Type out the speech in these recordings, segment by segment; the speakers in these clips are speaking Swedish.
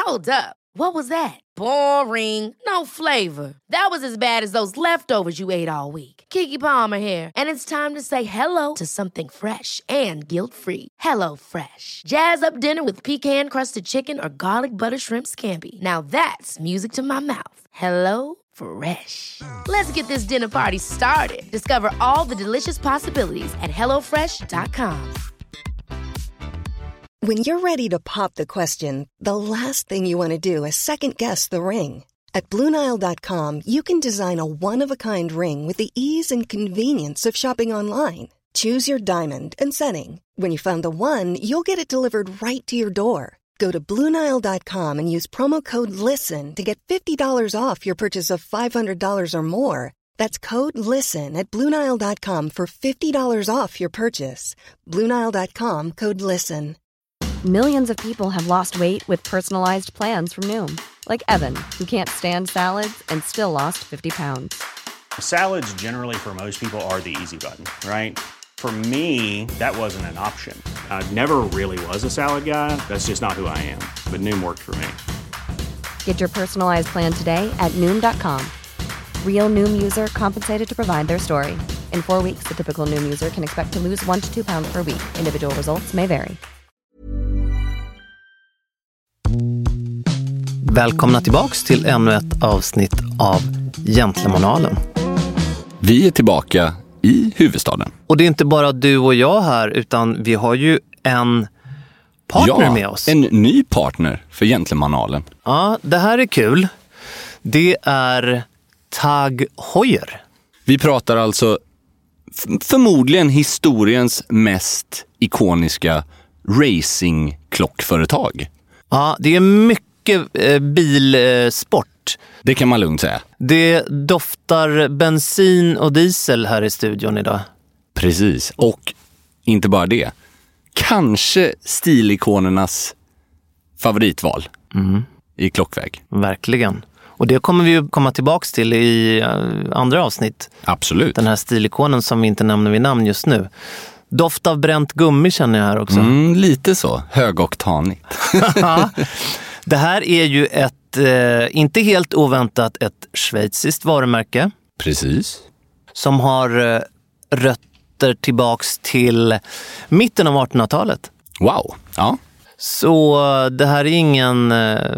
Hold up. What was that? Boring. No flavor. That was as bad as those leftovers you ate all week. Keke Palmer here, and it's time to say hello to something fresh and guilt-free. Hello Fresh. Jazz up dinner with pecan-crusted chicken or garlic butter shrimp scampi. Now that's music to my mouth. Hello Fresh. Let's get this dinner party started. Discover all the delicious possibilities at hellofresh.com. When you're ready to pop the question, the last thing you want to do is second-guess the ring. At BlueNile.com, you can design a one-of-a-kind ring with the ease and convenience of shopping online. Choose your diamond and setting. When you find the one, you'll get it delivered right to your door. Go to BlueNile.com and use promo code LISTEN to get $50 off your purchase of $500 or more. That's code LISTEN at BlueNile.com for $50 off your purchase. BlueNile.com, code LISTEN. Millions of people have lost weight with personalized plans from Noom. Like Evan, who can't stand salads and still lost 50 pounds. Salads generally for most people are the easy button, right? For me, that wasn't an option. I never really was a salad guy. That's just not who I am. But Noom worked for me. Get your personalized plan today at Noom.com. Real Noom user compensated to provide their story. In 4 weeks, the typical Noom user can expect to lose 1 to 2 pounds per week. Individual results may vary. Välkomna tillbaks till ännu ett avsnitt av Gentlemanalen. Vi är tillbaka i huvudstaden. Och det är inte bara du och jag här, utan vi har ju en partner med oss. En ny partner för Gentlemanalen. Ja, det här är kul. Det är Tag Heuer. Vi pratar alltså förmodligen historiens mest ikoniska racingklockföretag. Ja, det är mycket bilsport. Det kan man lugnt säga. Det doftar bensin och diesel här i studion idag. Precis, och inte bara det. Kanske stilikonernas favoritval i klockväg. Verkligen. Och det kommer vi ju komma tillbaks till i andra avsnitt. Absolut. Den här stilikonen som vi inte nämner vid namn just nu. Doft av bränt gummi känner jag här också. Lite så, högoktanigt. Det här är ju ett, inte helt oväntat, ett schweiziskt varumärke. Precis. Som har rötter tillbaks till mitten av 1800-talet. Wow, ja. Så det här är ingen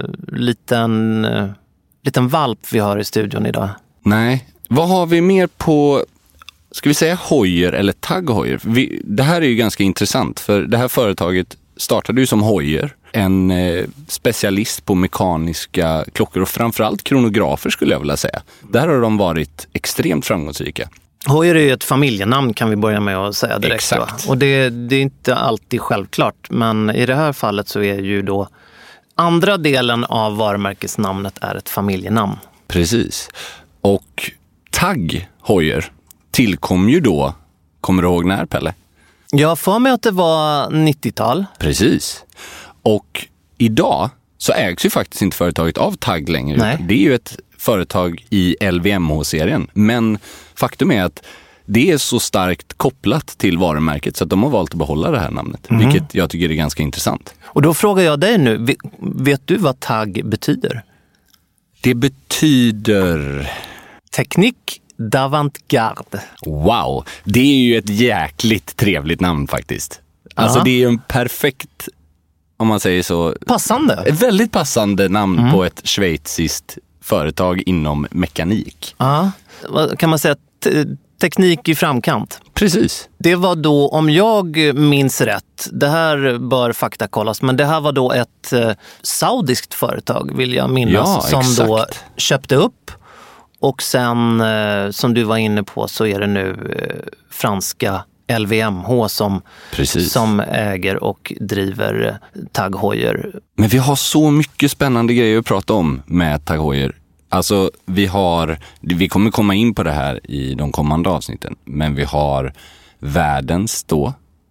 liten valp vi har i studion idag. Nej, vad har vi mer på, ska vi säga Heuer eller Tag Heuer? Det här är ju ganska intressant, för det här företaget startade ju som Heuer, en specialist på mekaniska klockor och framförallt kronografer skulle jag vilja säga. Där har de varit extremt framgångsrika. Heuer är ju ett familjenamn kan vi börja med att säga direkt. Exakt. Och det är inte alltid självklart, men i det här fallet så är ju då andra delen av varumärkesnamnet är ett familjenamn. Precis. Och Tag Heuer tillkom ju då, kommer du ihåg när, Pelle? Jag får med att det var 90-tal. Precis. Och idag så ägs ju faktiskt inte företaget av Tag längre. Nej. Det är ju ett företag i LVMH-serien. Men faktum är att det är så starkt kopplat till varumärket så att de har valt att behålla det här namnet. Vilket jag tycker är ganska intressant. Och då frågar jag dig nu, vet du vad Tag betyder? Det betyder... Teknik d'avantgarde. Wow, det är ju ett jäkligt trevligt namn faktiskt. Alltså det är ju en perfekt, om man säger så... Passande. Ett väldigt passande namn på ett schweiziskt företag inom mekanik. Ja, kan man säga teknik i framkant? Precis. Det var då, om jag minns rätt, det här bör faktakollas, men det här var då ett saudiskt företag vill jag minnas, som exakt. då köpte upp. Och sen, som du var inne på, så är det nu franska LVMH som äger och driver Tag Heuer. Men vi har så mycket spännande grejer att prata om med Tag Heuer. Alltså vi kommer komma in på det här i de kommande avsnitten. Men vi har världens då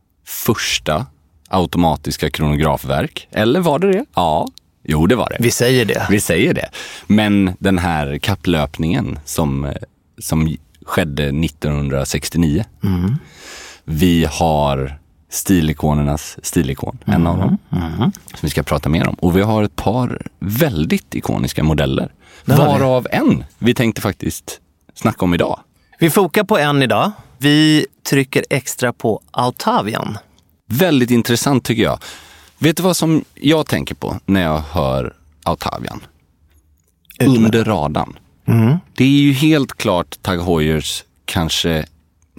första automatiska kronografverk. Eller var det det? Ja. Jo, det var det. Vi säger det. Men den här kapplöpningen som skedde 1969. Vi har stilikonernas stilikon. En av dem. Som vi ska prata mer om. Och vi har ett par väldigt ikoniska modeller. Varav en vi tänkte faktiskt snacka om idag. Vi fokar på en idag. Vi trycker extra på Autavian. Väldigt intressant tycker jag. Vet du vad som jag tänker på när jag hör Autavian? Under radarn. Det är ju helt klart Tag Heuers kanske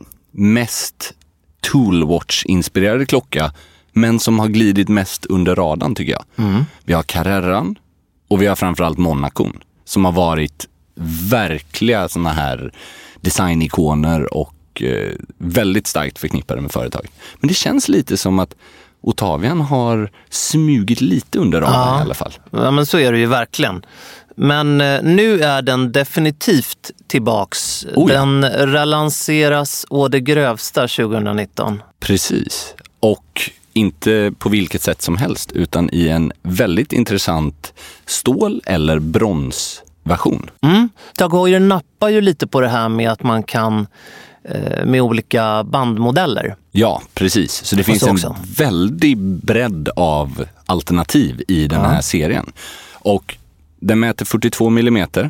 mest Toolwatch-inspirerade klocka, men som har glidit mest under radarn tycker jag. Vi har Carreran och vi har framförallt Monacon som har varit verkliga såna här designikoner och väldigt starkt förknippade med företag. Men det känns lite som att Autavian har smugit lite under radarn i alla fall. Ja, men så är det ju verkligen. Men nu är den definitivt tillbaks. Den relanseras å det grövsta 2019. Precis. Och inte på vilket sätt som helst, utan i en väldigt intressant stål- eller bronsversion. Tag Heuer nappar ju lite på det här med att man kan med olika bandmodeller. Ja, precis. Så det finns en väldig bredd av alternativ i den här serien. Och den mäter 42 millimeter.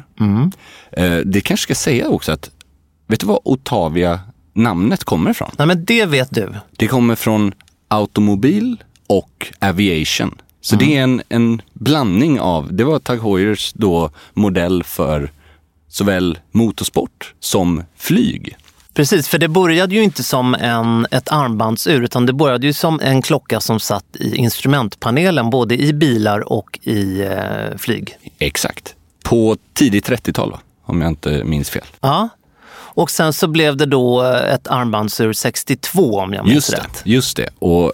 Det kanske ska säga också att, vet du vad Autavia namnet kommer ifrån? Nej, men det vet du. Det kommer från automobil och aviation. Så det är en blandning av, det var Tag Heuers då modell för såväl motorsport som flyg. Precis, för det började ju inte som ett armbandsur, utan det började ju som en klocka som satt i instrumentpanelen, både i bilar och i flyg. Exakt. På tidigt 30-tal, va? Om jag inte minns fel. Ja, och sen så blev det då ett armbandsur 62 om jag minns rätt. Just det. Och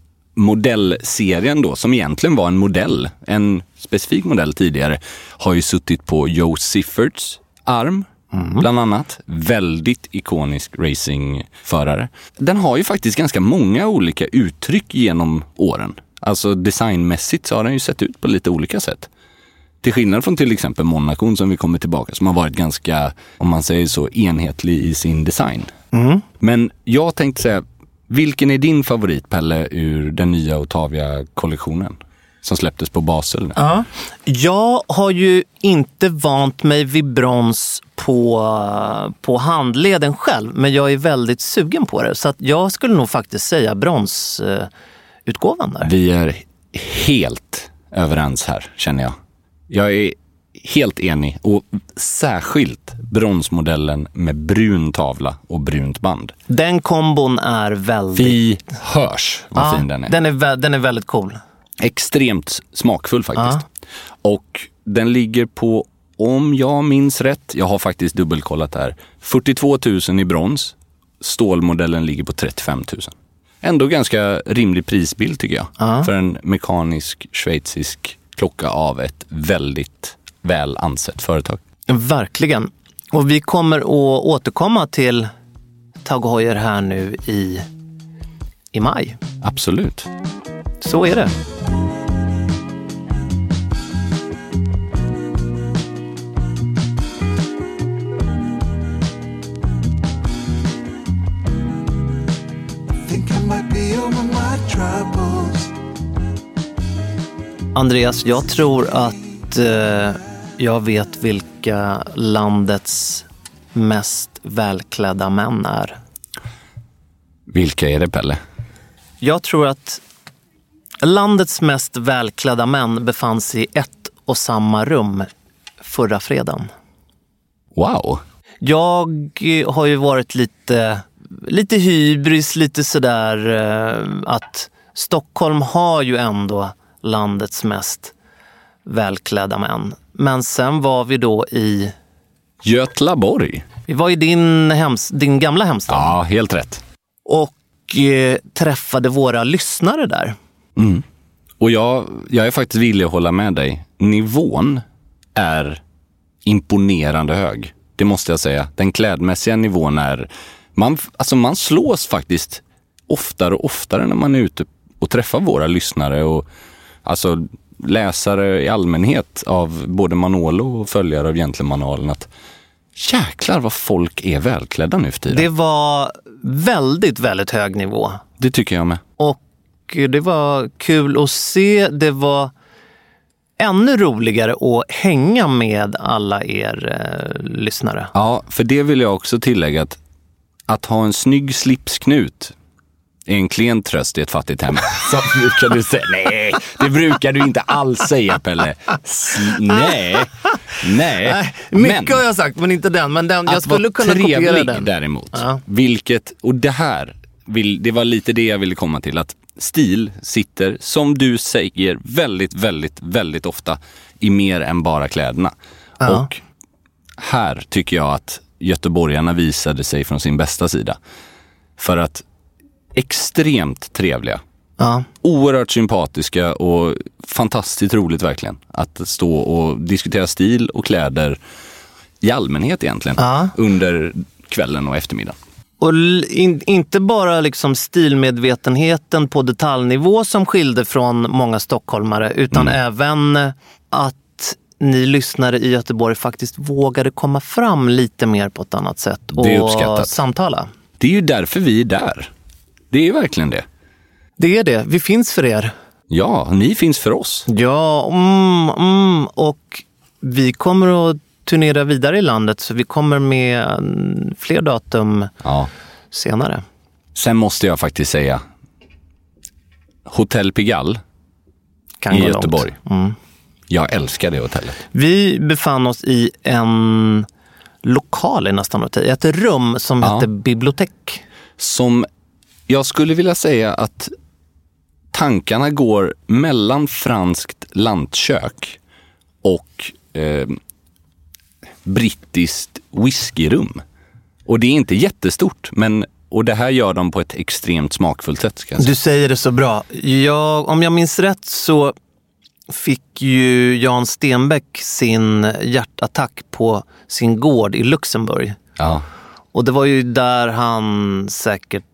modellserien då, som egentligen var en specifik modell tidigare, har ju suttit på Joe Sifferts arm. Bland annat. Väldigt ikonisk racingförare. Den har ju faktiskt ganska många olika uttryck genom åren. Alltså designmässigt så har den ju sett ut på lite olika sätt. Till skillnad från till exempel Monacon som vi kommer tillbaka, som har varit ganska, om man säger så, enhetlig i sin design. Men jag tänkte säga, vilken är din favorit, Pelle, ur den nya Autavia-kollektionen? Som släpptes på Basel. Ja. Jag har ju inte vant mig vid brons på handleden själv, men jag är väldigt sugen på det. Så att jag skulle nog faktiskt säga bronsutgåvan där. Vi är helt överens här, känner jag. Jag är helt enig, och särskilt bronsmodellen med brun tavla och brunt band. Den kombon är väldigt... Vi hörs vad fin den är. Den är väldigt cool. Extremt smakfull faktiskt. Och den ligger på, om jag minns rätt, jag har faktiskt dubbelkollat det här, 42 000 i brons. Stålmodellen ligger på 35 000. Ändå ganska rimlig prisbild tycker jag. För en mekanisk schweizisk klocka av ett väldigt väl ansett företag. Verkligen. Och vi kommer att återkomma till Tag Heuer här nu i maj. Absolut. Så är det. Andreas, jag tror att jag vet vilka landets mest välklädda män är. Vilka är det, Pelle? Jag tror att landets mest välklädda män befann sig i ett och samma rum förra fredagen. Wow! Jag har ju varit lite hybris, lite sådär att Stockholm har ju ändå landets mest välklädda män. Men sen var vi då i... Götlaborg. Vi var i din gamla hemstad. Ja, helt rätt. Och träffade våra lyssnare där. Och jag är faktiskt villig att hålla med dig. Nivån är imponerande hög. Det måste jag säga. Den klädmässiga nivån är... Man slås faktiskt oftare och oftare när man är ute och träffar våra lyssnare och alltså läsare i allmänhet av både Manolo och följare av Gentlemanalen, att Jäklar vad folk är välklädda nu för tiden. Det var väldigt, väldigt hög nivå. Det tycker jag med. Och det var kul att se. Det var ännu roligare att hänga med alla er lyssnare. Ja, för det vill jag också tillägga att ha en snygg slipsknut är en klen tröst i ett fattigt hem. Så brukar du säga. Nej, det brukar du inte alls säga, Pelle. Nej. Mycket har jag sagt, men inte den. Men den, jag skulle kunna kopiera den. Däremot. Ja. Vilket, och det här, det var lite det jag ville komma till. Att stil sitter, som du säger, väldigt, väldigt, väldigt ofta i mer än bara kläderna. Ja. Och här tycker jag att göteborgarna visade sig från sin bästa sida. För att extremt trevliga. Ja. Oerhört sympatiska och fantastiskt roligt verkligen. Att stå och diskutera stil och kläder i allmänhet egentligen. Ja. Under kvällen och eftermiddagen. Och inte bara liksom stilmedvetenheten på detaljnivå som skilde från många stockholmare, utan även att ni lyssnare i Göteborg faktiskt vågade komma fram lite mer på ett annat sätt och samtala. Det är ju därför vi är där. Det är ju verkligen det. Det är det. Vi finns för er. Ja, ni finns för oss. Ja, och vi kommer att turnera vidare i landet, så vi kommer med fler datum senare. Sen måste jag faktiskt säga Hotell Pigalle i Göteborg. Jag älskar det hotellet. Vi befann oss i en lokal i nästan hotell. Ett rum som heter bibliotek. Som jag skulle vilja säga att tankarna går mellan franskt lantkök och brittiskt whiskyrum. Och det är inte jättestort, men och det här gör de på ett extremt smakfullt sätt. Ska jag säga. Du säger det så bra. Om jag minns rätt så fick ju Jan Stenbeck sin hjärtattack på sin gård i Luxemburg. Ja. Och det var ju där han säkert,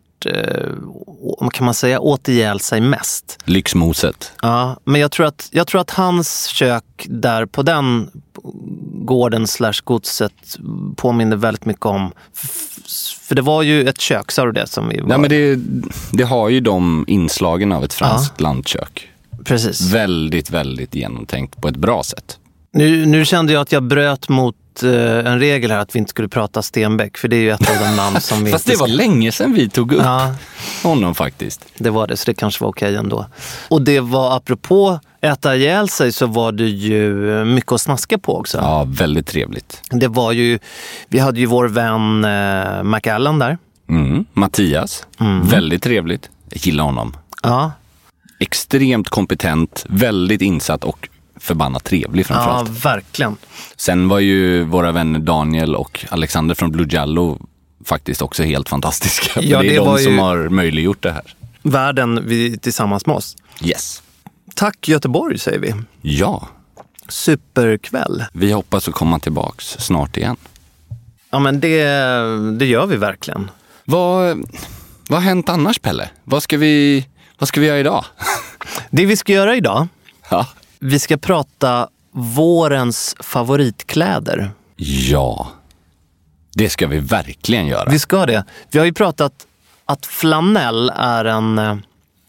kan man säga, åt ihjäl sig mest. Lyxmoset. Ja, men jag tror att hans kök där på den gården / godset påminner väldigt mycket om. För det var ju ett kök, sa du det? Som vi var... Nej, men det har ju de inslagen av ett franskt landkök. Precis. Väldigt, väldigt genomtänkt på ett bra sätt. Nu kände jag att jag bröt mot en regel här att vi inte skulle prata Stenbeck, för det är ju ett av de namn som vi... Fast det var länge sedan vi tog upp honom faktiskt. Det var det, så det kanske var okej ändå. Och det var, apropå äta ihjäl sig, så var det ju mycket att snaska på också. Ja, väldigt trevligt. Det var ju, vi hade ju vår vän McAllen där. Mattias, väldigt trevligt. Jag gillar honom. Ja. Extremt kompetent, väldigt insatt och förbannat trevlig framförallt. Ja, verkligen. Sen var ju våra vänner Daniel och Alexander från Blue Jallo faktiskt också helt fantastiska. Ja, det är de som har möjliggjort det här. Världen tillsammans med oss. Yes. Tack Göteborg, säger vi. Ja. Superkväll. Vi hoppas att komma tillbaks snart igen. Ja, men det gör vi verkligen. Vad har hänt annars, Pelle? Vad ska vi göra idag? Det vi ska göra idag? Ja. Vi ska prata vårens favoritkläder. Ja, det ska vi verkligen göra. Vi ska det. Vi har ju pratat att flanell är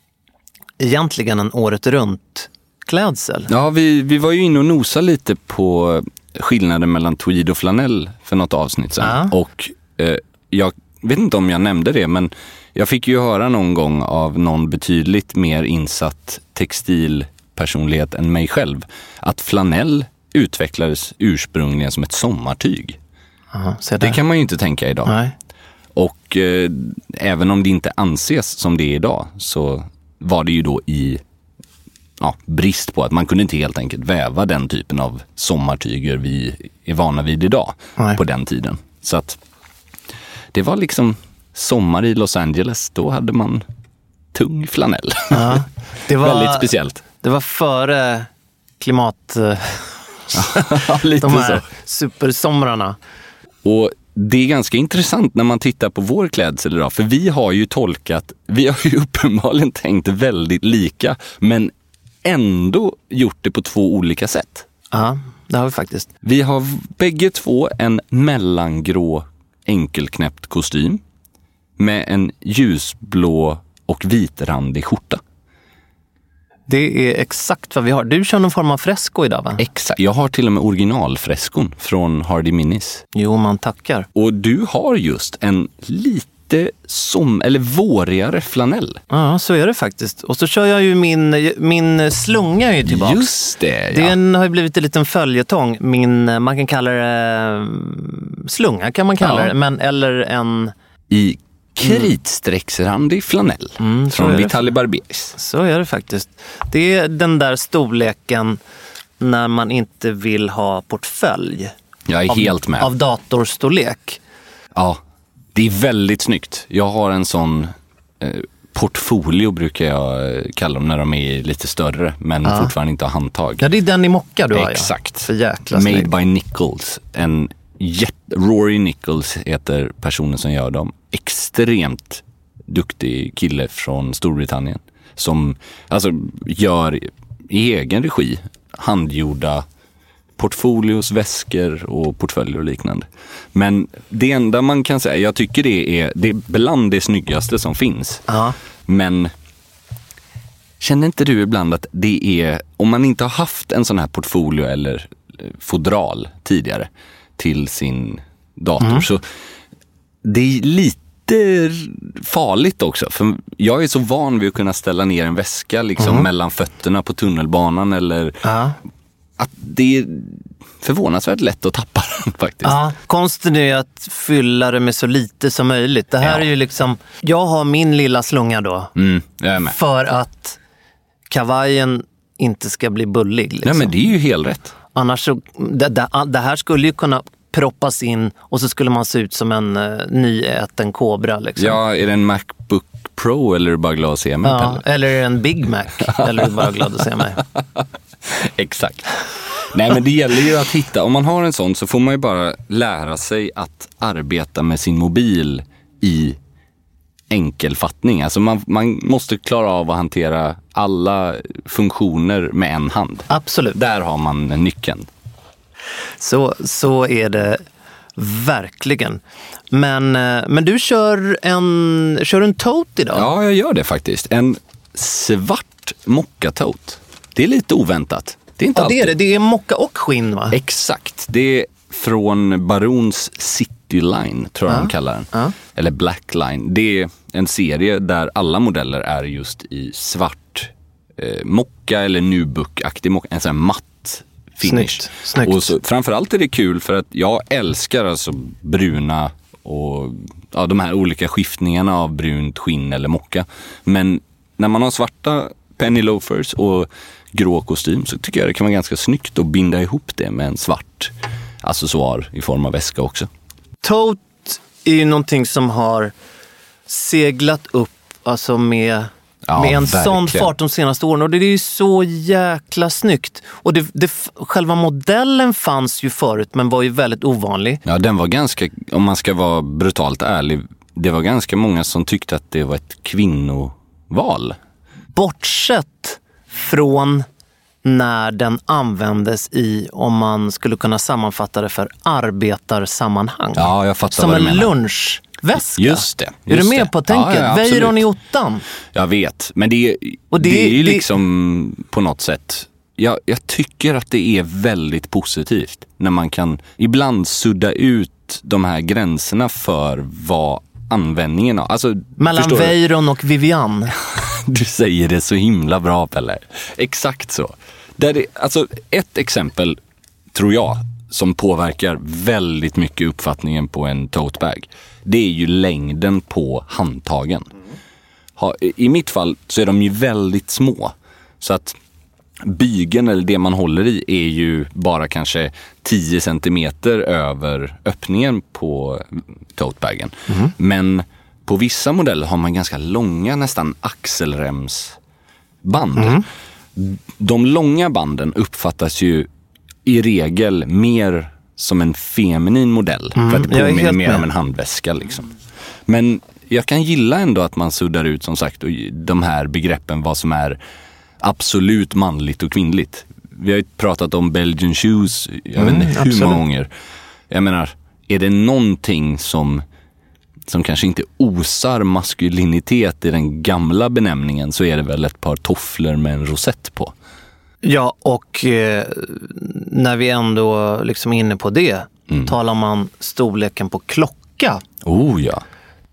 egentligen en året runt klädsel. Ja, vi var ju inne och nosade lite på skillnaden mellan tweed och flanell för något avsnitt sedan. Ja. Och jag vet inte om jag nämnde det, men jag fick ju höra någon gång av någon betydligt mer insatt textilpersonlighet än mig själv att flanell utvecklades ursprungligen som ett sommartyg. Aha, det kan man ju inte tänka idag. Nej. Och även om det inte anses som det är idag, så var det ju då i brist på att man kunde inte helt enkelt väva den typen av sommartyger vi är vana vid idag. Nej. På den tiden. Så att det var liksom sommar i Los Angeles, då hade man tung flanell. Ja, det var väldigt speciellt. Det var före klimat... lite de här så. Supersomrarna. Och det är ganska intressant när man tittar på vår klädsel idag, för vi har ju uppenbarligen tänkt väldigt lika, men ändå gjort det på två olika sätt. Ja, det har vi faktiskt. Vi har bägge två en mellangrå enkelknäppt kostym med en ljusblå och vitrandig skjorta. Det är exakt vad vi har. Du kör någon form av fresko idag, va? Exakt. Jag har till och med originalfreskon från Hardy Minis. Jo, man tackar. Och du har just en lite eller vårigare flanell. Ja, så är det faktiskt. Och så kör jag ju min slunga är ju tillbaka. Just det, ja. Den har ju blivit en liten följetong. Man kan kalla det slunga kan man kalla det. Men, eller en... I kritstrecksrandig flanell från Vitaly Barbiers. Så är det faktiskt. Det är den där storleken när man inte vill ha portfölj. Jag är helt med. Av datorstorlek. Ja, det är väldigt snyggt. Jag har en sån portfolio brukar jag kalla dem när de är lite större men fortfarande inte har handtag. Ja, det är den i mocka du har. Exakt. Så jäkla Made snygg. by Nichols. Rory Nichols heter personen som gör dem. Extremt duktig kille från Storbritannien som alltså gör i egen regi handgjorda portfolios, väskor och portföljer och liknande. Men det enda man kan säga, jag tycker det är bland det snyggaste som finns. Men känner inte du ibland att det är, om man inte har haft en sån här portfolio eller fodral tidigare till sin dator så det är lite farligt också. För jag är så van vid att kunna ställa ner en väska liksom mellan fötterna på tunnelbanan eller att det är förvånansvärt lätt att tappa den faktiskt. Ja, konsten är att fylla det med så lite som möjligt. Det här är ju liksom, jag har min lilla slunga då. Jag är med. För att kavajen inte ska bli bullig. Liksom. Nej, men det är ju helt rätt. Annars så, det här skulle ju kunna proppas in och så skulle man se ut som en nyäten kobra. Liksom. Ja, är det en MacBook Pro eller är du bara glad att se mig? Ja, eller är det en Big Mac eller är du bara glad att se mig? Exakt. Nej, men det gäller ju att hitta, om man har en sån så får man ju bara lära sig att arbeta med sin mobil i enkelfattning. Alltså man måste klara av att hantera alla funktioner med en hand. Absolut. Där har man nyckeln. Så är det verkligen. Men du kör en tote idag? Ja, jag gör det faktiskt. En svart mocka-tote. Det är lite oväntat. Det är inte alltid. Det är det. Det är mocka och skinn, va? Exakt. Det är från Barons City Line, tror jag de kallar den. Eller Black Line. Det är en serie där alla modeller är just i svart mocka eller nubuck-aktig mocka. En sån här matt finish. Snyggt. Och så, framförallt är det kul för att jag älskar alltså bruna och de här olika skiftningarna av brunt skinn eller mocka. Men när man har svarta penny loafers och grå kostym så tycker jag det kan vara ganska snyggt att binda ihop det med en svart accessoar i form av väska också. Tote är ju någonting som har seglat upp alltså med en verkligen. sån fart de senaste åren och det är ju så jäkla snyggt. Och själva modellen fanns ju förut men var ju väldigt ovanlig. Ja, den var ganska, om man ska vara brutalt ärlig, det var ganska många som tyckte att det var ett kvinnoval. Bortsett från när den användes i, om man skulle kunna sammanfatta det för arbetarsammanhang. Ja, jag fattar som vad du en menar. lunchväska. Just det. Är du med på tänket? Ja, Veyron i ottan. Jag vet, men det är ju liksom på något sätt. Jag tycker att det är väldigt positivt när man kan ibland sudda ut de här gränserna för vad användningen av. Alltså, mellan Veyron och Vivian. Du säger det så himla bra, Pelle. Exakt så. Alltså ett exempel tror jag som påverkar väldigt mycket uppfattningen på en totebag. Det är ju längden på handtagen. I mitt fall så är de ju väldigt små. Så att bygeln eller det man håller i är ju bara kanske 10 centimeter över öppningen på totebagen. Men på vissa modeller har man ganska långa, nästan axelremsband. De långa banden uppfattas ju i regel mer som en feminin modell. För att det påminner mer om en handväska liksom. Men jag kan gilla ändå att man suddar ut som sagt de här begreppen, vad som är absolut manligt och kvinnligt. vi har ju pratat om Belgian shoes, jag vet inte hur absolut. många gånger. Jag menar, är det någonting som kanske inte osar maskulinitet i den gamla benämningen, så är det väl ett par tofflor med en rosett på. Ja, och när vi ändå liksom är inne på det, talar man storleken på klocka. Oh ja.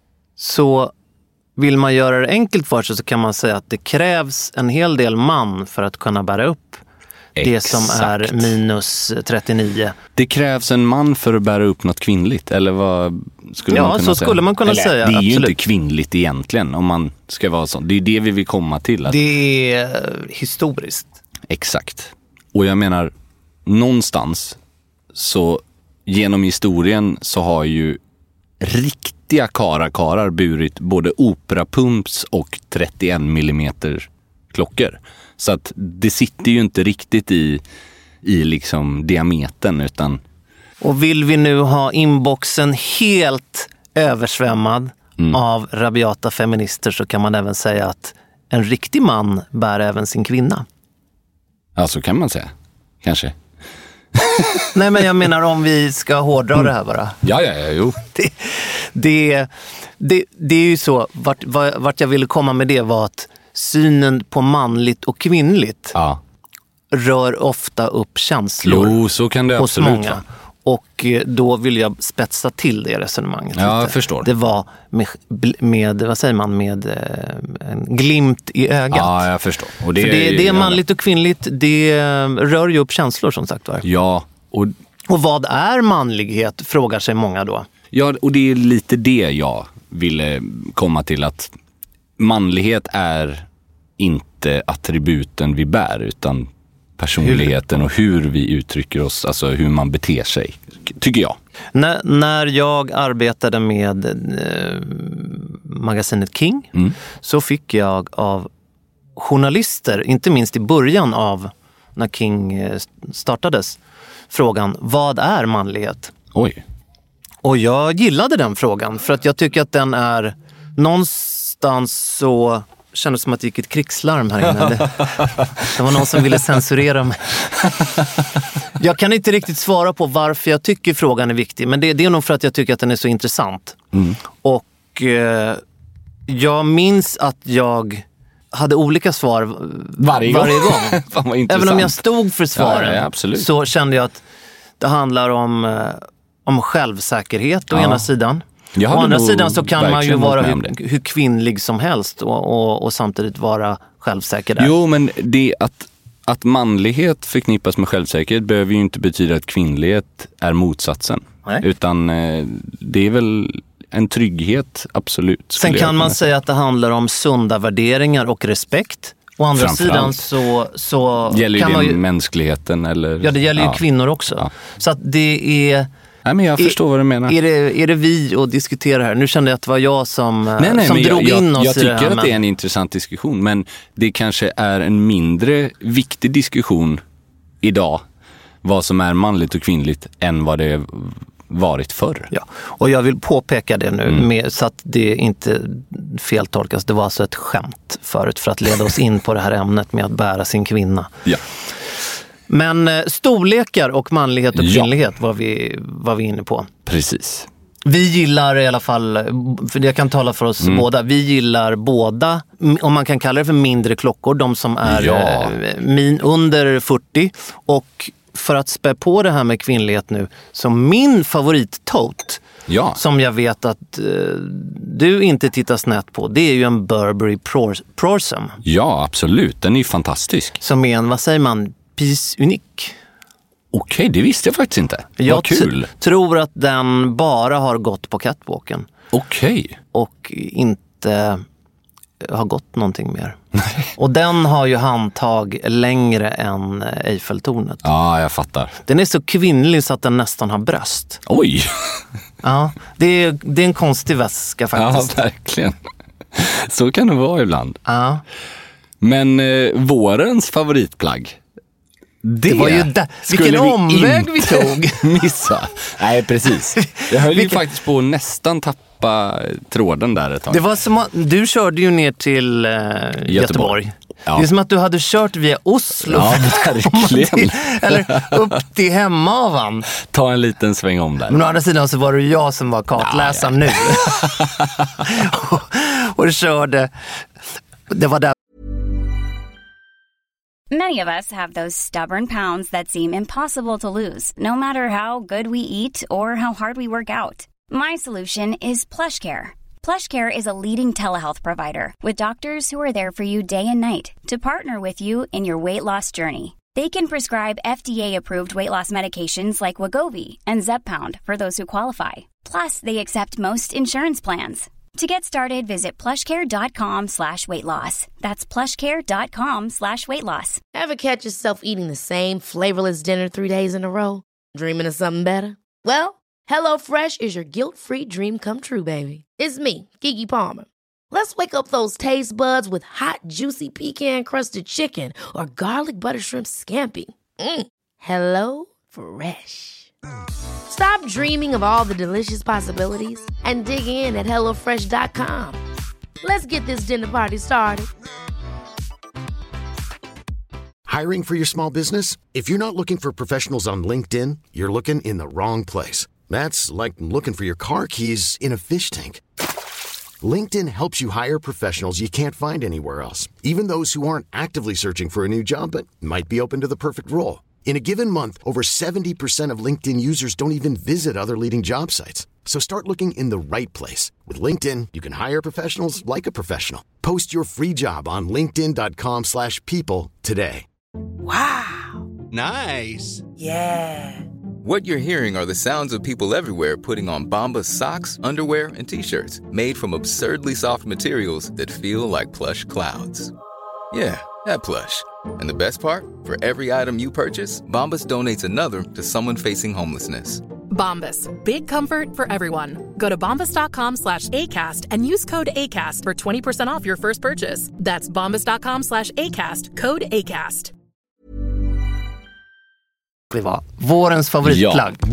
Så vill man göra det enkelt för sig så kan man säga att det krävs en hel del man för att kunna bära upp det som är minus 39. Det krävs en man för att bära upp något kvinnligt, eller vad skulle man kunna säga? Ja, så skulle man kunna säga. Det är ju absolut. inte kvinnligt egentligen, om man ska vara sån. Det är det vi vill komma till. Att... Det är historiskt. Exakt. Och jag menar, någonstans så genom historien så har ju riktiga karar burit både operapumps och 31 mm klockor. Så att det sitter ju inte riktigt i liksom diametern, utan... Och vill vi nu ha inboxen helt översvämmad av rabiata feminister, så kan man även säga att en riktig man bär även sin kvinna. Ja, så kan man säga. Kanske. Nej, men jag menar om vi ska hårdra det här bara. Ja, jo. Det är ju så, vart jag ville komma med det var att synen på manligt och kvinnligt rör ofta upp känslor. Jo, så kan det hos absolut många. vara. Och då vill jag spetsa till det resonemanget. Ja, lite. jag förstår. Det var med vad säger man, med en glimt i ögat. Ja, jag förstår. Och det är manligt och kvinnligt, det rör ju upp känslor som sagt var. Ja. Och vad är manlighet, frågar sig många då. Ja, och det är lite det jag ville komma till, att manlighet är inte attributen vi bär, utan personligheten och hur vi uttrycker oss, alltså hur man beter sig, tycker jag. När jag arbetade med magasinet King så fick jag av journalister, inte minst i början av när King startades, frågan, vad är manlighet? Oj. Och jag gillade den frågan för att jag tycker att den är någonstans så... Kändes som att det gick ett krigslarm här inne. Det var någon som ville censurera mig. Jag kan inte riktigt svara på varför jag tycker frågan är viktig. Men det är nog för att jag tycker att den är så intressant. Och jag minns att jag hade olika svar varje gång. Fan, vad intressant. Även om jag stod för svaren så kände jag att det handlar om självsäkerhet å ena sidan. Å andra sidan så kan man ju vara hur kvinnlig som helst och samtidigt vara självsäker där. Jo, men det att manlighet förknippas med självsäkerhet behöver ju inte betyda att kvinnlighet är motsatsen. Nej. Utan det är väl en trygghet, absolut. Sen kan man säga att det handlar om sunda värderingar och respekt. Å andra sidan så gäller kan det man ju... mänskligheten eller... Ja, det gäller ju kvinnor också. Ja. Så att det är... Nej, men jag förstår vad du menar. Är det vi att diskutera här? Nu kände jag att det var jag som drog in oss i det här. Jag tycker att det är en intressant diskussion, men det kanske är en mindre viktig diskussion idag, vad som är manligt och kvinnligt, än vad det varit förr. Ja, och jag vill påpeka det nu så att det inte feltolkas. Det var alltså ett skämt förut för att leda oss in på det här ämnet med att bära sin kvinna. Ja. Men storlekar och manlighet och kvinnlighet var vi inne på. Precis. Vi gillar i alla fall, för jag kan tala för oss båda, vi gillar båda, om man kan kalla det för mindre klockor, de som är under 40. Och för att spä på det här med kvinnlighet nu, så min favorit-tote, som jag vet att du inte tittar snett på, det är ju en Burberry Prorsum. Ja, absolut. Den är ju fantastisk. Som är en, vad säger man, piece unik. Okej, det visste jag faktiskt inte. Vad kul. Jag tror att den bara har gått på catwalken. Okej. Och inte har gått någonting mer. Och den har ju handtag längre än Eiffeltornet. Ja, jag fattar. Den är så kvinnlig så att den nästan har bröst. Oj! Ja, det är en konstig väska faktiskt. Ja, verkligen. Så kan det vara ibland. Ja. Men vårens favoritplagg, det var ju vilken omväg vi tog. Missa. Nej, precis. Jag höll ju faktiskt på att nästan släppa tråden där ett tag. Det var som att du körde ju ner till Göteborg. Ja. Det är som att du hade kört via Oslo. Ja, verkligen. Eller upp till Hemavan. Ta en liten sväng om där. Men å andra sidan så var det jag som var kartläsaren nu. och körde. Det var där. Many of us have those stubborn pounds that seem impossible to lose, no matter how good we eat or how hard we work out. My solution is PlushCare. PlushCare is a leading telehealth provider with doctors who are there for you day and night to partner with you in your weight loss journey. They can prescribe FDA-approved weight loss medications like Wegovy and Zepbound for those who qualify. Plus, they accept most insurance plans. To get started, visit plushcare.com/weightloss. That's plushcare.com/weightloss. Ever catch yourself eating the same flavorless dinner 3 days in a row? Dreaming of something better? Well, HelloFresh is your guilt-free dream come true, baby. It's me, Keke Palmer. Let's wake up those taste buds with hot, juicy pecan-crusted chicken or garlic butter shrimp scampi. Hello Fresh. Stop dreaming of all the delicious possibilities and dig in at HelloFresh.com. Let's get this dinner party started. Hiring for your small business? If you're not looking for professionals on LinkedIn, you're looking in the wrong place. That's like looking for your car keys in a fish tank. LinkedIn helps you hire professionals you can't find anywhere else, even those who aren't actively searching for a new job but might be open to the perfect role. In a given month, over 70% of LinkedIn users don't even visit other leading job sites. So start looking in the right place. With LinkedIn, you can hire professionals like a professional. Post your free job on linkedin.com/people today. Wow. Nice. Yeah. What you're hearing are the sounds of people everywhere putting on Bombas socks, underwear, and T-shirts made from absurdly soft materials that feel like plush clouds. Yeah, that plush. And the best part? For every item you purchase, Bombas donates another to someone facing homelessness. Bombas. Big comfort for everyone. Go to bombas.com/ACAST and use code ACAST for 20% off your first purchase. That's bombas.com/ACAST. Code ACAST. Det var vårens favoritplagg. Ja.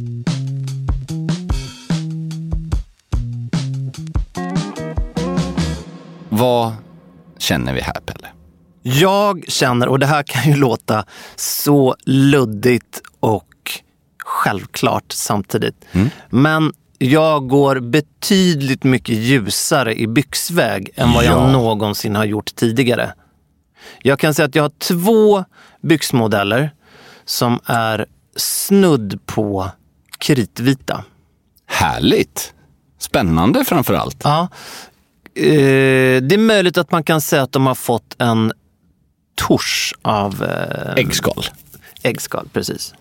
Vad känner vi här, Pelle? Jag känner, och det här kan ju låta så luddigt och självklart samtidigt. Men jag går betydligt mycket ljusare i byxväg än vad jag någonsin har gjort tidigare. Jag kan säga att jag har 2 byxmodeller som är snudd på kritvita. Härligt. Spännande framförallt. Ja. Det är möjligt att man kan säga att de har fått en tusch av äggskal. Äggskal, precis.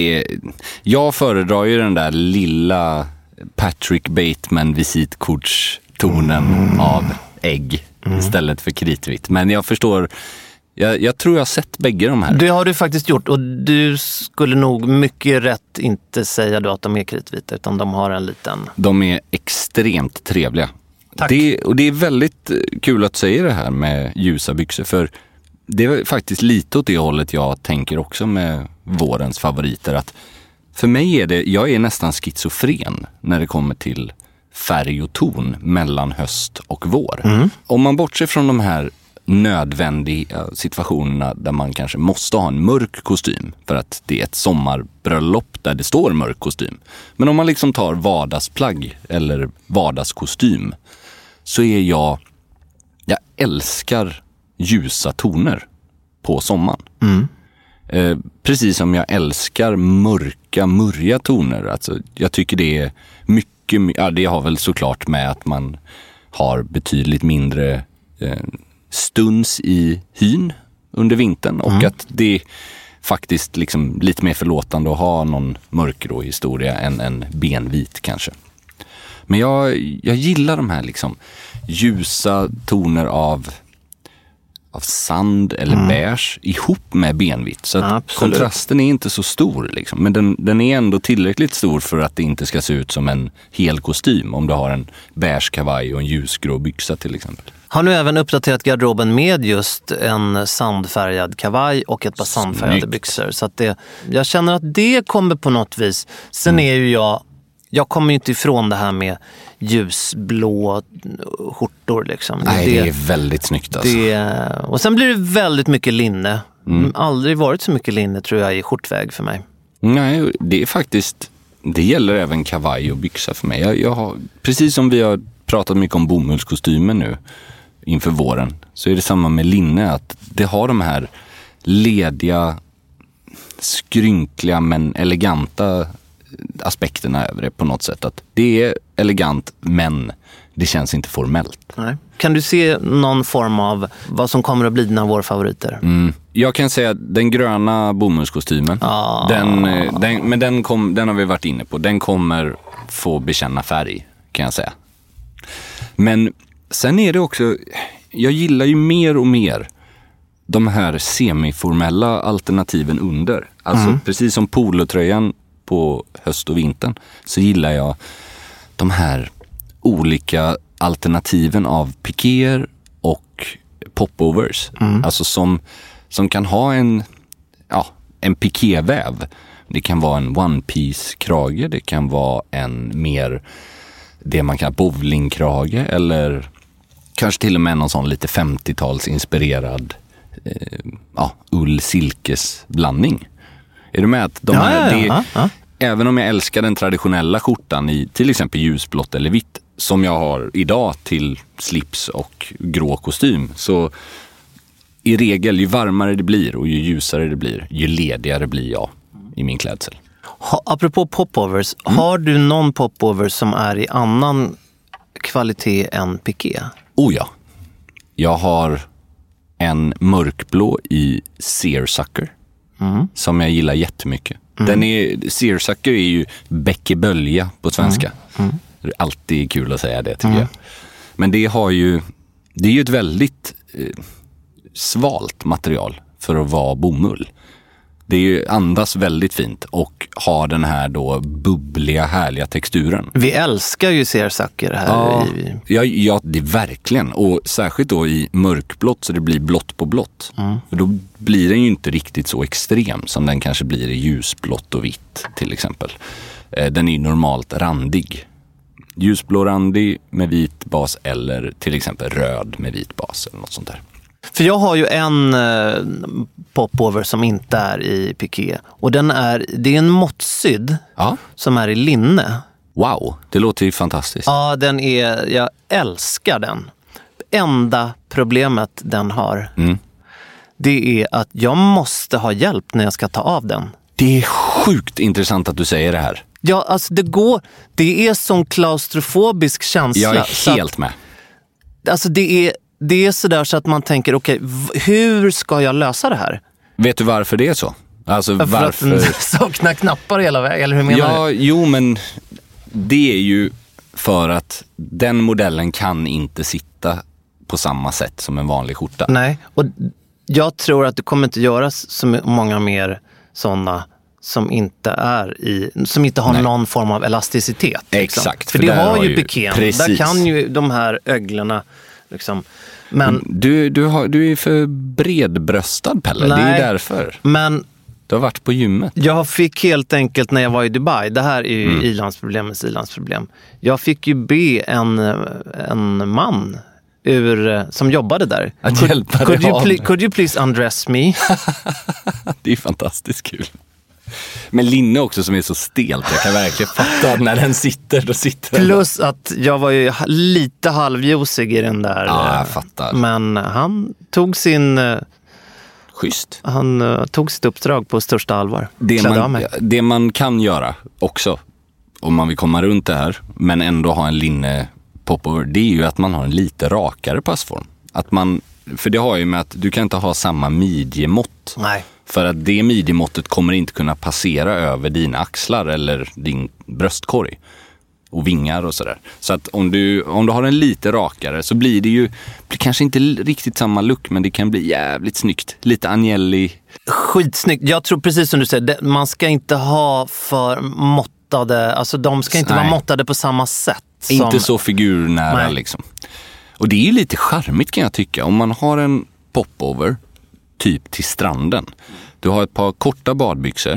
Jag föredrar ju den där lilla Patrick Bateman visitkortstonen av ägg istället för kritvitt. Men jag förstår, jag tror jag har sett bägge de här. Det har du faktiskt gjort, och du skulle nog mycket rätt inte säga då att de är kritvita, utan de har en liten... De är extremt trevliga. Tack. Och det är väldigt kul att säga det här med ljusa byxor, för det är faktiskt lite åt det hållet jag tänker också med vårens favoriter. Att för mig jag är nästan schizofren när det kommer till färg och ton mellan höst och vår. Om man bortser från de här nödvändiga situationerna där man kanske måste ha en mörk kostym för att det är ett sommarbröllop där det står mörk kostym. Men om man liksom tar vardagsplagg eller vardagskostym, så är jag älskar ljusa toner på sommaren. Precis som jag älskar mörja toner. Alltså, jag tycker det är mycket, det har väl såklart med att man har betydligt mindre stuns i hyn under vintern, och att det är faktiskt liksom lite mer förlåtande att ha någon mörkgrå historia än en benvit kanske. Men jag gillar de här liksom ljusa toner av sand eller beige ihop med benvitt. Så att kontrasten är inte så stor liksom. Men den är ändå tillräckligt stor för att det inte ska se ut som en hel kostym om du har en beige kavaj och en ljusgrå byxa till exempel. Har nu även uppdaterat garderoben med just en sandfärgad kavaj och ett par sandfärgade byxor. Så att jag känner att det kommer på något vis. Sen är ju jag jag kommer ju inte ifrån det här med ljusblå skjortor liksom. Nej, det är väldigt snyggt alltså. Och sen blir det väldigt mycket linne. Aldrig varit så mycket linne tror jag i skjortväg för mig. Nej, det är faktiskt, det gäller även kavaj och byxa för mig. Jag har, precis som vi har pratat mycket om bomullskostymer nu inför våren, så är det samma med linne, att det har de här lediga, skrynkliga men eleganta aspekterna över det på något sätt. Att det är elegant men det känns inte formellt. Nej. Kan du se någon form av vad som kommer att bli dina vårfavoriter? Jag kan säga den gröna bomullskostymen. Den har vi varit inne på. Den kommer få bekänna färg, kan jag säga. Men sen är det också, jag gillar ju mer och mer de här semiformella alternativen under. Alltså precis som polotröjan på höst och vintern, så gillar jag de här olika alternativen av pikéer och popovers. Alltså som kan ha en pikéväv. Det kan vara en one piece krage, det kan vara en mer det man kallar bowlingkrage, eller kanske till och med någon sån lite 50-tals inspirerad ull-silkes blandning. Är du med att de här, även om jag älskar den traditionella skjortan i till exempel ljusblått eller vitt som jag har idag till slips och grå kostym, så i regel ju varmare det blir och ju ljusare det blir, ju ledigare blir jag i min klädsel. Apropå popovers, har du någon popover som är i annan kvalitet än piké? Oh ja. Jag har en mörkblå i Seersucker som jag gillar jättemycket. Seersucker är ju bäckebölja på svenska. Det är alltid kul att säga det, tycker jag. Men det är ju ett väldigt svalt material för att vara bomull. Det är ju andas väldigt fint och har den här då bubbliga, härliga texturen. Vi älskar ju Seersucker här. Ja, det är verkligen. Och särskilt då i mörkblått, så det blir blått på blått. För då blir den ju inte riktigt så extrem som den kanske blir i ljusblått och vitt till exempel. Den är ju normalt randig. Ljusblå randig med vit bas, eller till exempel röd med vit bas eller något sånt där. För jag har ju en popover som inte är i piké. Och det är en måttsydd som är i linne. Wow, det låter ju fantastiskt. Ja, jag älskar den. Enda problemet den har, det är att jag måste ha hjälp när jag ska ta av den. Det är sjukt intressant att du säger det här. Ja, alltså det är sån klaustrofobisk känsla. Jag är helt med. Alltså det är sådär så att man tänker, okej, hur ska jag lösa det här? Vet du varför det är så? Alltså varför? Saknar knappar hela vägen, eller hur menar du? Jo, men det är ju för att den modellen kan inte sitta på samma sätt som en vanlig skjorta. Nej, och jag tror att det kommer inte göras så många mer sådana som inte har någon form av elasticitet. Liksom. Exakt. För det har ju pikén. Där kan ju de här öglorna liksom. Men du är för bredbröstad, Pelle. Nej, det är ju därför. Men du har varit på gymmet. Jag fick helt enkelt, när jag var i Dubai, det här är ju ilandsproblem. Jag fick ju be en man som jobbade där. Att hjälpa dig. Could you please undress me? Det är fantastiskt kul. Men linne också som är så stelt. Jag kan verkligen fatta att när den sitter, då sitter den. Plus att jag var ju lite halvjosig i den där. Ja, jag fattar. Men han tog Schysst. Han tog sitt uppdrag på största allvar. Det man kan göra också, om man vill komma runt det här, men ändå ha en linne popover, det är ju att man har en lite rakare passform. För det har ju med att du kan inte ha samma midjemått. Nej. För att det midjemåttet kommer inte kunna passera över dina axlar eller din bröstkorg och vingar och sådär. Så att om du har en lite rakare så blir det kanske inte riktigt samma look, men det kan bli jävligt snyggt. Lite Agnelli. Skitsnyggt. Jag tror precis som du säger, man ska inte ha för måttade, alltså de ska inte vara måttade på samma sätt. Inte så figurnära liksom. Och det är ju lite charmigt, kan jag tycka. Om man har en popover typ till stranden. Du har ett par korta badbyxor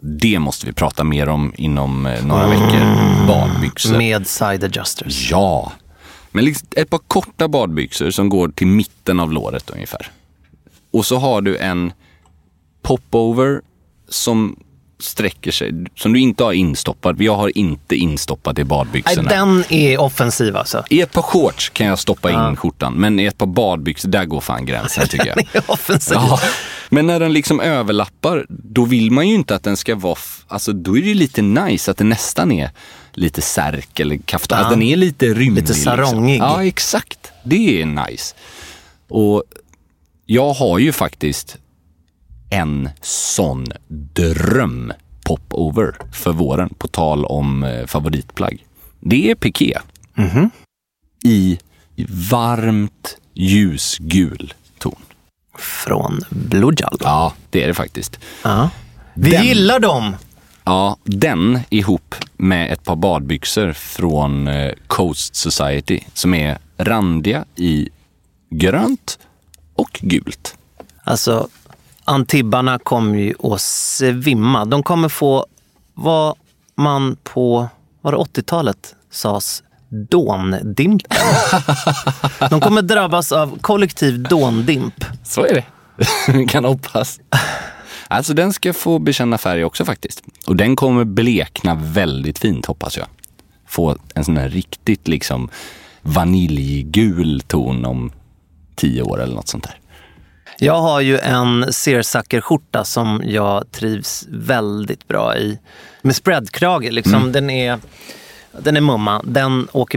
Det måste vi prata mer om inom några veckor. Badbyxor. Med side adjusters. Ja. Men liksom ett par korta badbyxor som går till mitten av låret ungefär. Och så har du en popover som sträcker sig, som du inte har instoppad. Jag har inte instoppat i badbyxorna. Nej, den är offensiv alltså. I ett par shorts kan jag stoppa in skjortan, men i ett par badbyxor, där går fan gränsen tycker jag. Den är offensiv. Ja. Men när den liksom överlappar, då vill man ju inte att den ska vara, alltså då är det ju lite nice att det nästan är lite särk eller kaftan. Alltså, den är lite rymlig. Lite sarongig. Liksom. Ja, exakt. Det är nice. Och jag har ju faktiskt en sån dröm popover för våren, på tal om favoritplagg. Det är piké. I varmt ljusgul ton. Från Blue-Jal. Ja, det är det faktiskt. Vi gillar dem. Ja, den ihop med ett par badbyxor från Coast Society som är randiga i grönt och gult. Alltså, Antibbarna kommer ju att svimma. De kommer få vad man på 80-talet sades dåndimpen. De kommer drabbas av kollektiv dåndimp. Så är det. Vi kan hoppas. Alltså den ska få bekänna färg också faktiskt. Och den kommer blekna väldigt fint, hoppas jag. Få en sån här riktigt liksom vaniljgul ton om 10 år eller något sånt där. Jag har ju en seersucker-skjorta som jag trivs väldigt bra i. Med spreadkrage liksom. Den är mumma. Den åker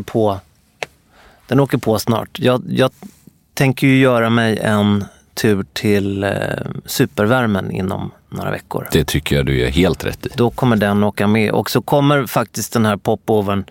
på snart. Jag tänker ju göra mig en tur till supervärmen inom några veckor. Det tycker jag du är helt rätt i. Då kommer den åka med. Och så kommer faktiskt den här popovern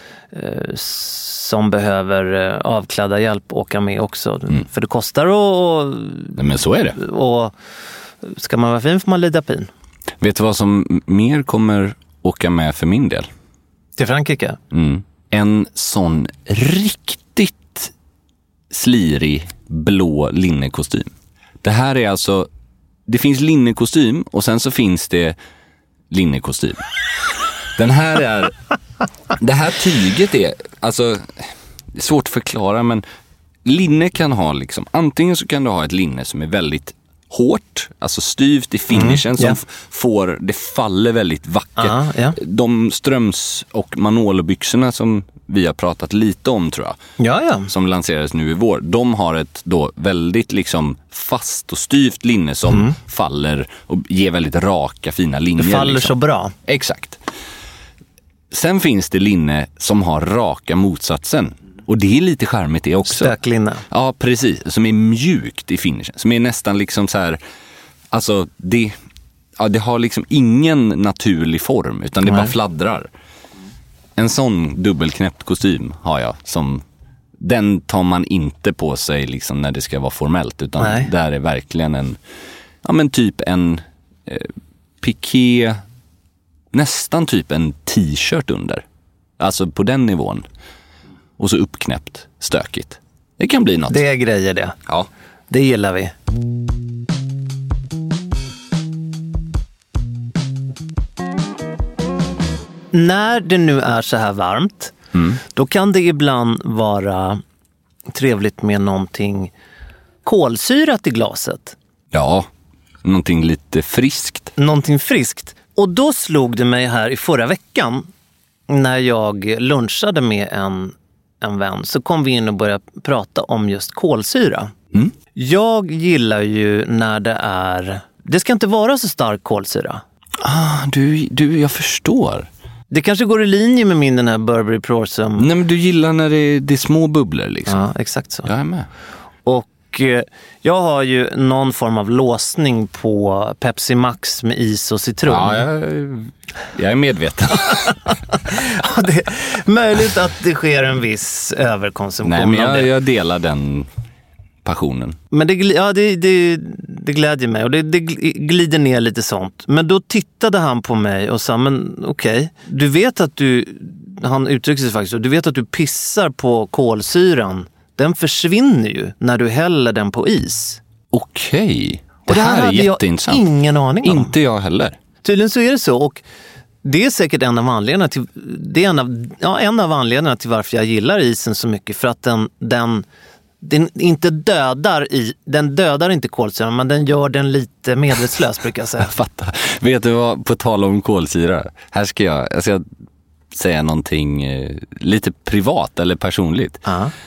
som behöver avklädda hjälp åka med också. För det kostar och... Nej, men så är det. Och ska man vara fin får man lida pin. Vet du vad som mer kommer åka med för min del? Till Frankrike? En sån riktigt slirig blå linnekostym. Det här är alltså... Det finns linnekostym och sen så finns det linnekostym. Den här är... Det här tyget är... Alltså, det är svårt att förklara, men linne kan ha liksom... Antingen så kan du ha ett linne som är väldigt hårt, alltså styvt i finishen som får... Det faller väldigt vackert. De ströms- och manolobyxorna som vi har pratat lite om, tror jag. Som lanserades nu i vår. De har ett då väldigt liksom fast och styvt linne som faller och ger väldigt raka, fina linjer. Det faller liksom. så bra. Exakt. Sen finns det linne som har raka motsatsen. Och det är lite charmigt det också. Stöklinne. Ja, precis. Som är mjukt i finishen. Som är nästan liksom så här... Alltså, det har liksom ingen naturlig form, utan det bara fladdrar. En sån dubbelknäppt kostym har jag som... Den tar man inte på sig liksom när det ska vara formellt, utan där är verkligen en... Ja, men typ en piké... Nästan typ en t-shirt under. Alltså på den nivån. Och så uppknäppt, stökigt. Det kan bli något. Det är grejer det. Ja. Det gillar vi. När det nu är så här varmt, då kan det ibland vara trevligt med någonting kolsyrat i glaset. Ja, någonting lite friskt. Någonting friskt. Och då slog det mig här i förra veckan när jag lunchade med en vän, så kom vi in och började prata om just kolsyra. Jag gillar ju när det ska inte vara så stark kolsyra. Jag förstår. Det kanske går i linje med den här Burberry Prosum. Nej, men du gillar när det är små bubblor liksom. Ja, exakt så. Jag är med. Och jag har ju någon form av låsning på Pepsi Max med is och citron. Ja, jag är medveten. Det är möjligt att det sker en viss överkonsumtion. Nej, men jag delar den passionen. Men det glädjer mig och det glider ner lite sånt. Men då tittade han på mig och sa, men okej, du vet att han uttryckte sig faktiskt, du vet att du pissar på kolsyran. Den försvinner ju när du häller den på is. Okej. Det här är jätteintressant. Jag ingen aning om. Inte jag heller. Tydligen så är det så, och det är säkert en av anledningarna till, en av anledningarna till varför jag gillar isen så mycket, för att den inte den dödar inte kolsyran, men den gör den lite medvetslös, brukar jag säga. Jag fattar. Vet du vad, på tal om kolsyra, här ska jag ska säga någonting lite privat eller personligt.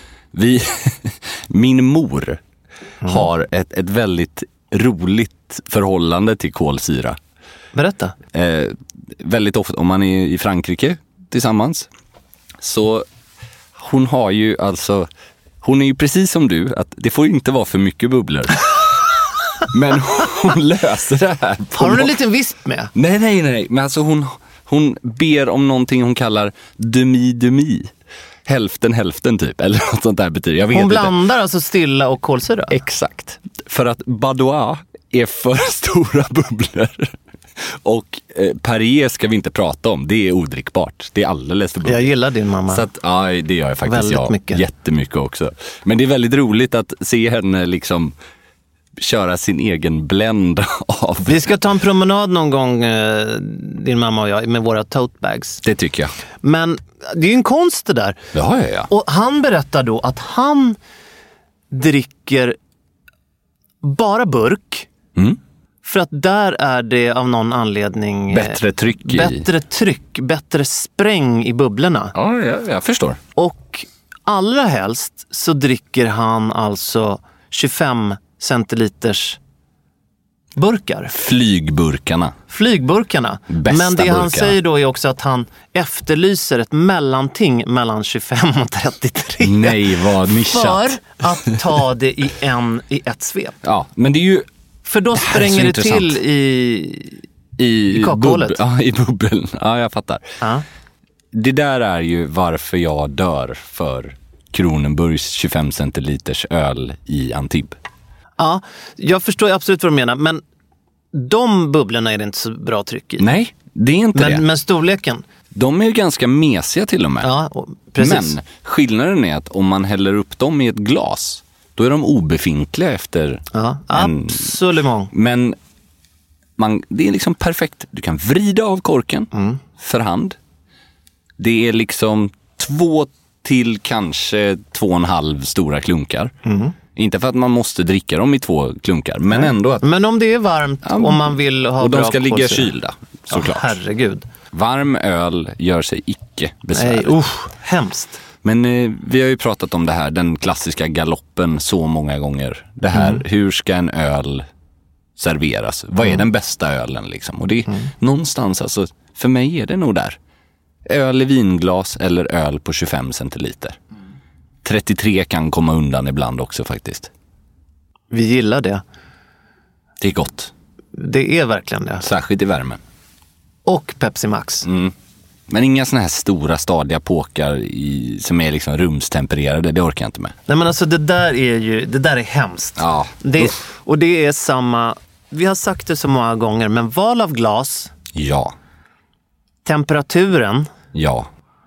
Min mor har ett väldigt roligt förhållande till kolsyra. Berätta. Väldigt ofta, om man är i Frankrike tillsammans, så hon har ju alltså, hon är ju precis som du, att det får inte vara för mycket bubblor. Men hon löser det här. Har hon en liten visp med? Nej. Men alltså hon ber om någonting hon kallar demi. Hälften typ, eller något sånt där betyder. Jag vet hon blandar alltså stilla och kolsyra? Exakt. För att Badois är för stora bubblor. Och Perrier ska vi inte prata om. Det är odrickbart. Det är alldeles för bra. Jag gillar din mamma. Så att, ja, det gör jag faktiskt. Väldigt mycket. Jättemycket också. Men det är väldigt roligt att se henne liksom köra sin egen blend av. Vi ska ta en promenad någon gång, din mamma och jag, med våra tote bags. Det tycker jag. Men det är ju en konst det där. Ja. Och han berättar då att han dricker bara burk. För att där är det av någon anledning bättre tryck, bättre spräng i bubblorna. Ja, jag förstår. Och allra helst så dricker han alltså 25 centiliters burkar. Flygburkarna. Bästa Men det burkarna. Han säger då är också att han efterlyser ett mellanting mellan 25 och 33. Nej, vad nischat. För att ta det i ett svep. Ja, men det är ju... För då spränger det till i kakhålet. I bubbeln. Ja, jag fattar. Det där är ju varför jag dör för Kronenburgs 25 centiliters öl i Antibes. Ja, jag förstår absolut vad du menar, men de bubblorna är det inte så bra tryck i. Nej, det är inte det. Men storleken? De är ganska mesiga till och med. Ja, precis. Men skillnaden är att om man häller upp dem i ett glas, då är de obefintliga efter absolut. Men det är liksom perfekt. Du kan vrida av korken för hand. Det är liksom 2 till kanske 2,5 stora klunkar. Inte för att man måste dricka dem i 2 klunkar, men ändå att... Men om det är varmt, om man vill ha och bra de ska ligga kylda, såklart. Herregud. Varm öl gör sig icke besvärligt. Nej, hemskt. Men vi har ju pratat om det här, den klassiska galoppen så många gånger. Det här, hur ska en öl serveras? Vad är den bästa ölen liksom? Och det är någonstans, alltså, för mig är det nog där. Öl i vinglas eller öl på 25 centiliter. 33 kan komma undan ibland också faktiskt. Vi gillar det. Det är gott. Det är verkligen det. Särskilt i värmen. Och Pepsi Max. Men inga såna här stora stadiga påkar som är liksom rumstempererade, det orkar jag inte med. Nej, men alltså det där är hemskt. Ja. Och det är samma, vi har sagt det så många gånger, men val av glas. Ja. Temperaturen. Ja.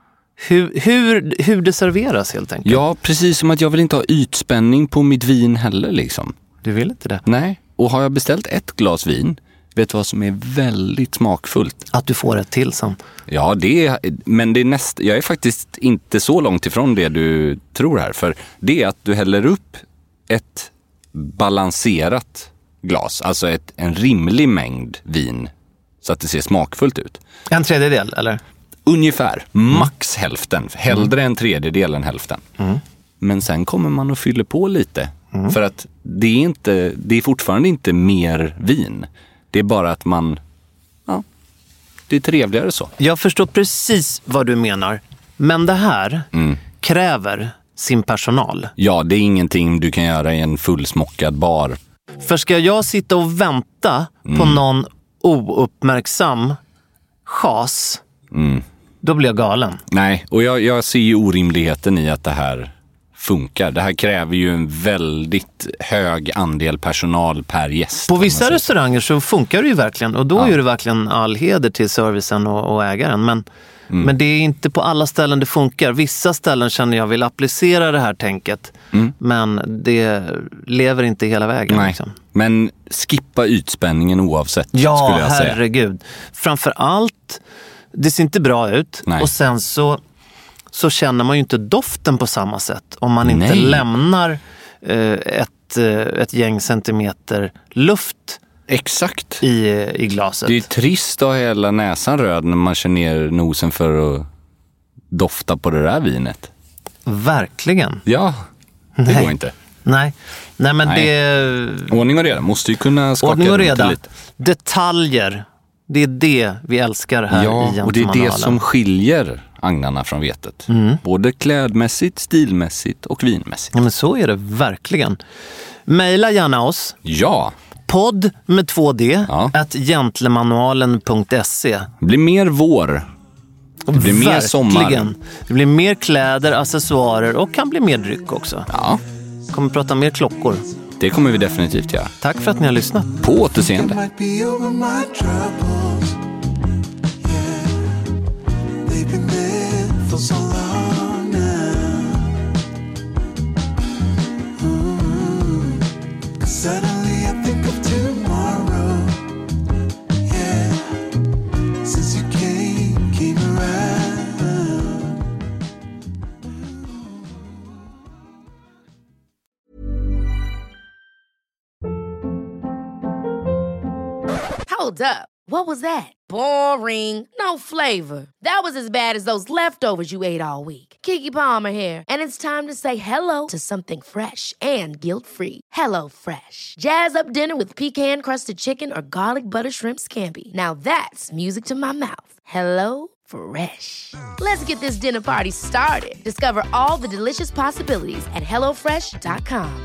Hur det serveras helt enkelt. Ja, precis som att jag vill inte ha ytspänning på mitt vin heller liksom. Du vill inte det? Nej, och har jag beställt ett glas vin, vet du vad som är väldigt smakfullt? Att du får ett till sen. Ja, men det är jag är faktiskt inte så långt ifrån det du tror här. För det är att du häller upp ett balanserat glas, alltså en rimlig mängd vin så att det ser smakfullt ut. 1/3, eller? Ungefär, max hälften. Hellre 1/3 än hälften. Men sen kommer man att fylla på lite. För att det är fortfarande inte mer vin. Det är bara att det är trevligare så. Jag förstår precis vad du menar. Men det här kräver sin personal. Ja, det är ingenting du kan göra i en fullsmockad bar. För ska jag sitta och vänta på någon ouppmärksam chas, då blir jag galen. Nej, och jag ser ju orimligheten i att det här funkar. Det här kräver ju en väldigt hög andel personal per gäst. På vissa restauranger så funkar det ju verkligen. Och då är det verkligen all heder till servicen och ägaren. Men det är inte på alla ställen det funkar. Vissa ställen känner jag vill applicera det här tänket. Men det lever inte hela vägen. Nej. Liksom. Men skippa ytspänningen oavsett, skulle jag säga. Ja, herregud. Framförallt, det ser inte bra ut. Nej. Och sen så känner man ju inte doften på samma sätt. Om man inte lämnar ett gäng centimeter luft. Exakt. I glaset. Det är trist att ha hela näsan röd när man kör ner nosen för att dofta på det där vinet. Verkligen. Ja, det går inte. Nej, men det... Ordning och reda, måste ju kunna skaka ordning och reda. lite. Detaljer, det är det vi älskar här i Gentlemanalen. Ja, och det är det som skiljer agnarna från vetet. Både klädmässigt, stilmässigt och vinmässigt. Ja, men så är det verkligen. Maila gärna oss. Ja. Podd med 2D @gentlemanalen.se. Det blir mer vår. Det blir mer sommar. Det blir mer kläder, accessoarer och kan bli mer dryck också. Ja. Kommer prata mer klockor. Det kommer vi definitivt göra. Tack för att ni har lyssnat. På återseende. Suddenly I think of tomorrow. Yeah, since you came around. Hold up. What was that? Boring. No flavor. That was as bad as those leftovers you ate all week. Keke Palmer here, and it's time to say hello to something fresh and guilt-free. Hello Fresh. Jazz up dinner with pecan-crusted chicken or garlic butter shrimp scampi. Now that's music to my mouth. Hello Fresh. Let's get this dinner party started. Discover all the delicious possibilities at hellofresh.com.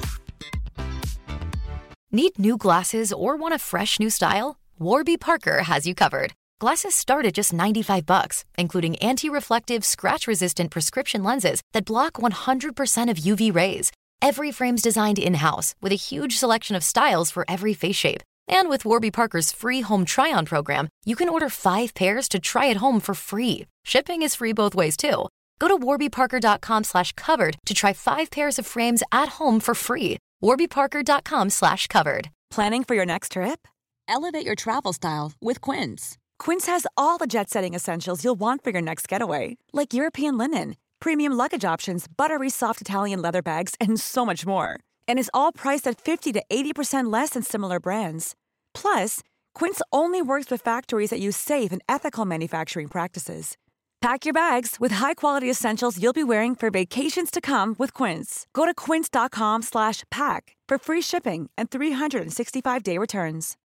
Need new glasses or want a fresh new style? Warby Parker has you covered. Glasses start at just $95, including anti-reflective, scratch-resistant prescription lenses that block 100% of UV rays. Every frame's designed in-house with a huge selection of styles for every face shape. And with Warby Parker's free home try-on program, you can order 5 pairs to try at home for free. Shipping is free both ways, too. Go to warbyparker.com/covered to try 5 pairs of frames at home for free. warbyparker.com/covered. Planning for your next trip? Elevate your travel style with Quince. Quince has all the jet-setting essentials you'll want for your next getaway, like European linen, premium luggage options, buttery soft Italian leather bags, and so much more. And is all priced at 50 to 80% less than similar brands. Plus, Quince only works with factories that use safe and ethical manufacturing practices. Pack your bags with high-quality essentials you'll be wearing for vacations to come with Quince. Go to quince.com/pack for free shipping and 365-day returns.